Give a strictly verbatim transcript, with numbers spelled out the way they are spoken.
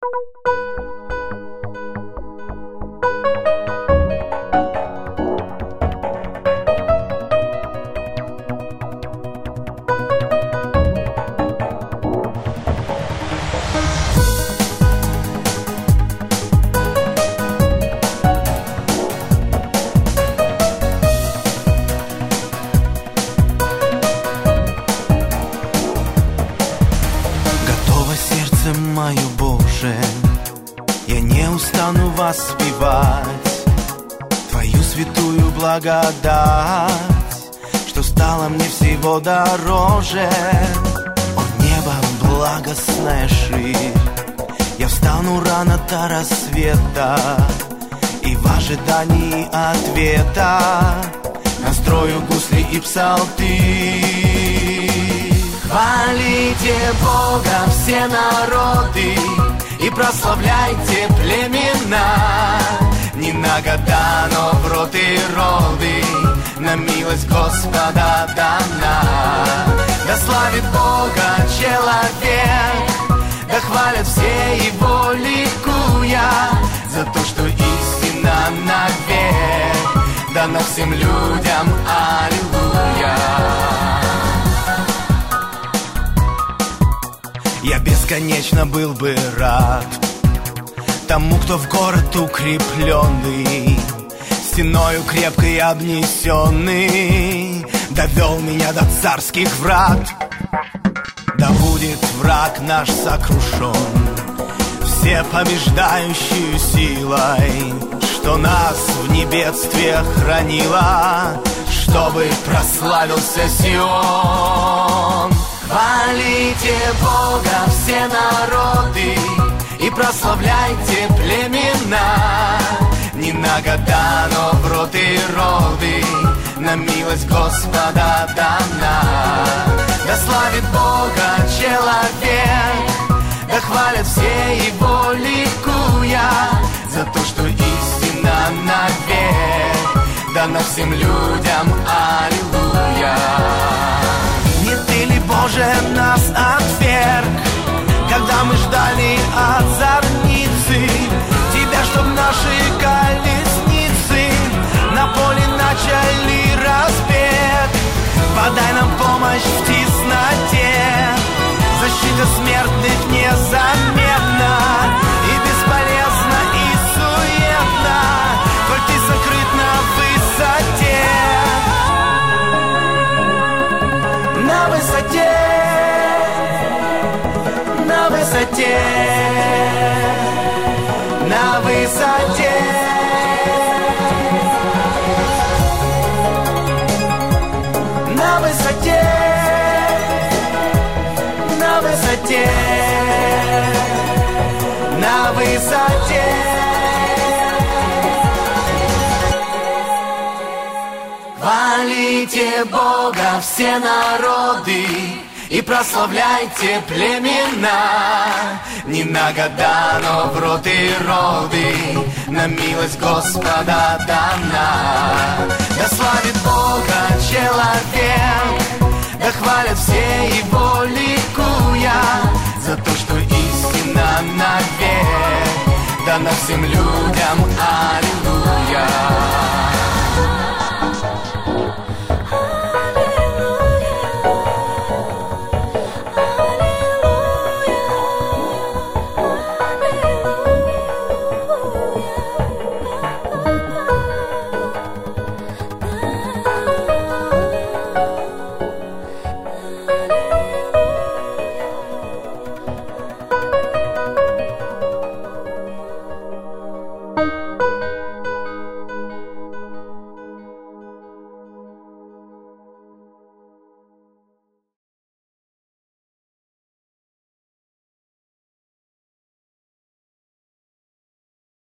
Мою, Боже, я не устану воспевать Твою святую благодать, что стало мне всего дороже. О небо, благостная ширь, я встану рано до рассвета и в ожидании ответа настрою гусли и псалтырь. Хвалите Бога все народы и прославляйте племена. Не на года, но в род и роды на милость Господа дана. Да славит Бога человек, да хвалят все Его ликуя за то, что истина навек дана всем людям. Аллилуйя. Я бесконечно был бы рад тому, кто в город укрепленный, стеною крепкой обнесенный, довел меня до царских врат. Да будет враг наш сокрушен всепобеждающей силой, что нас в небедстве хранила, чтобы прославился Сион. Хвалите Бога все народы и прославляйте племена. Не на года, но в род и роды на милость Господа дана. Да славит Бога человек, да хвалят все Его ликуя за то, что истина навек дана всем людям. Аллилуйя. Не ты ли, Боже, нас отверг, когда мы ждали от зорницы Тебя, чтоб наши колесницы на поле начали разбег? Подай нам помощь в тесноте, защита смертных незаметна и бесполезна и суетна, коль ты сокрыт на высоте. На высоте, на высоте, на высоте, на высоте, на высоте, на высоте. Хвалите Бога все народы и прославляйте племена. Не на года, но в род и роды на милость Господа дана. Да славит Бога человек, да хвалят все Его ликуя за то, что истина навек дана всем людям. Аллилуйя.